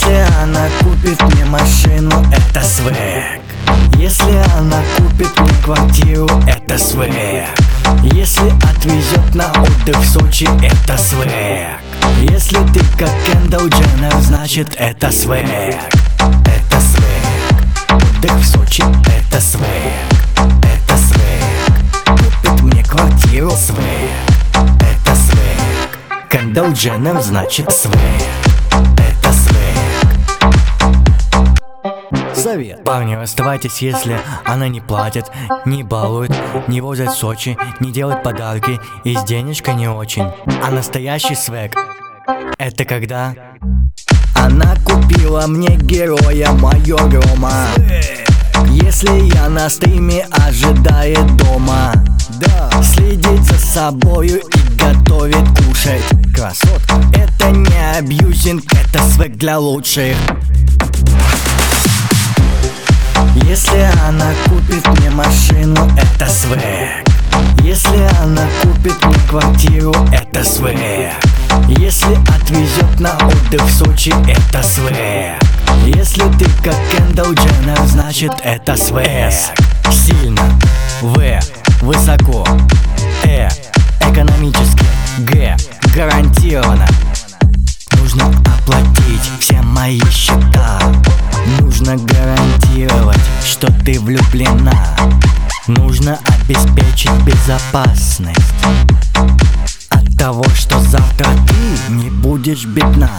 Если она купит мне машину, это свек. Если она купит мне квартиру, это свек. Если отвезет на отдых в Сочи, это свек. Если ты как Кендалл Дженнер, значит это свек. Это свек. Отдых в Сочи, это свек. Это свек. Купит мне квартиру, свек. Это свек. Кендалл Дженнер, значит свек. Это свек. Совет. Парни, расставайтесь, если она не платит, не балует, не возит в Сочи, не делает подарки и с денежкой не очень. А настоящий свек — это когда она купила мне героя майор-грома. Если я на стриме, ожидает дома. Следит за собою и готовит кушать. Красотка. Это не абьюзинг, это свек для лучших. Если она купит мне машину, это свек. Если она купит мне квартиру, это свек. Если отвезет на отдых в Сочи, это свек. Если ты как Кендалл Дженнер, значит это свек. Сильно. В. Высоко. Экономически. Г. Гарантированно. Нужно оплатить все мои счета. Нужно гарантировать, что ты влюблена. Нужно обеспечить безопасность от того, что завтра ты не будешь бедна.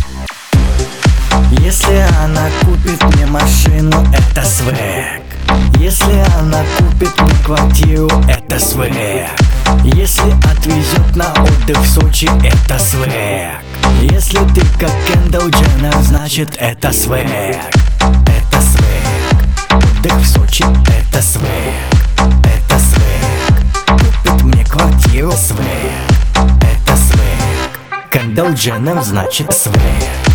Если она купит мне машину, это свек. Если она купит мне квартиру, это свек. Если отвезет на отдых в Сочи, это свек. Если ты как Кендалл Дженнер, значит это свек. Это свек. Отдых в Сочи, это свек. Это свек. Купит мне квартиру, свек. Это свек. Кендалл Дженнер, значит свек.